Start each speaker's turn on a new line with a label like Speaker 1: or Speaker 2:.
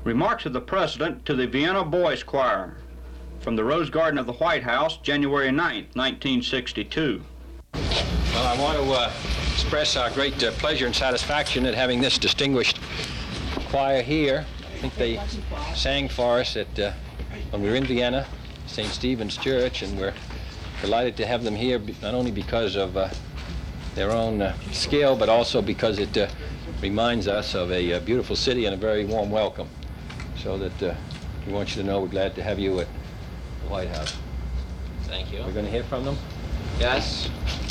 Speaker 1: Remarks of the President to the Vienna Boys Choir from the Rose Garden of the White House, January 9th, 1962.
Speaker 2: Well, I want to express our great pleasure and satisfaction at having this distinguished choir here. I think they sang for us at when we were in Vienna, St. Stephen's Church, and we're delighted to have them here, not only because of their own skill, but also because it reminds us of a beautiful city and a very warm welcome. So that we want you to know we're glad to have you at the White House.
Speaker 3: Thank you.
Speaker 2: We're going to hear from them?
Speaker 3: Yes.